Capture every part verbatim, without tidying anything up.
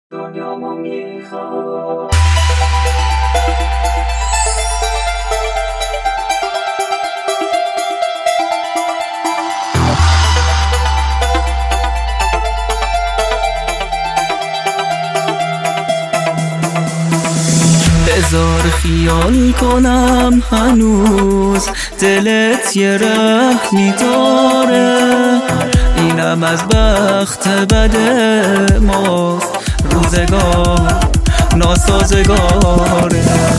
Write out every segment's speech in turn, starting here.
دنیامو میخوام. بذار خیال کنم هنوز دلت یه رحمی داره، اینم از بخت بد ماست، روزگار ناسازگاره.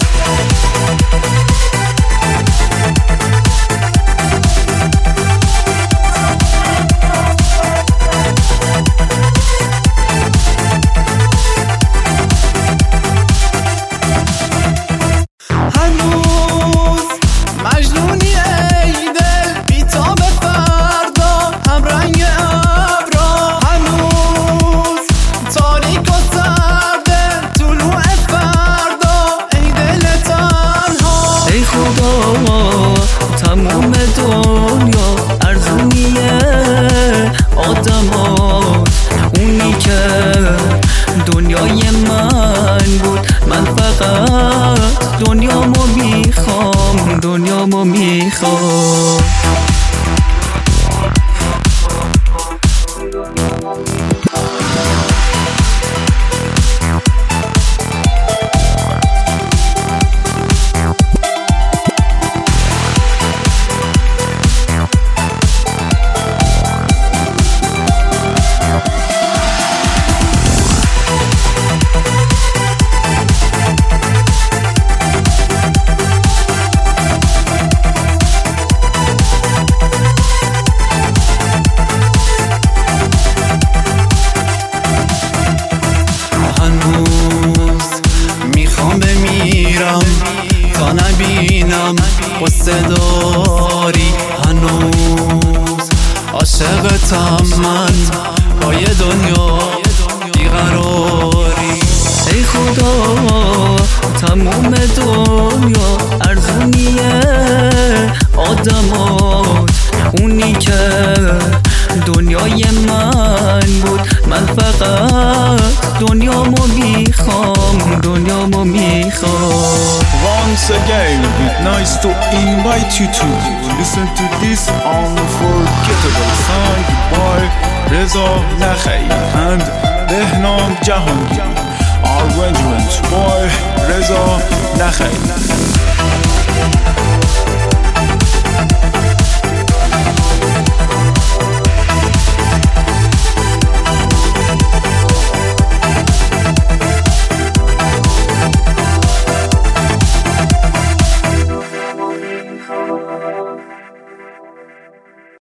تموم دنیا ارزونیه آدمات، اونی که دنیای من بود. من فقط دنیامو میخوام، دنیامو میخوام. تا نبینم قصه داری، هنوز عاشقتم من با یه دنیا بیقراری. ای خدا تموم دنیا ارزونیه آدمات، اونی که دنیای من بود. من فقط دنیامو میخوام، دنیامو میخوام. Once again, it's nice to invite you to listen to this unforgettable song by Reza Nakhei and Behnam Jahangir. Arrangement by Reza Nakhei.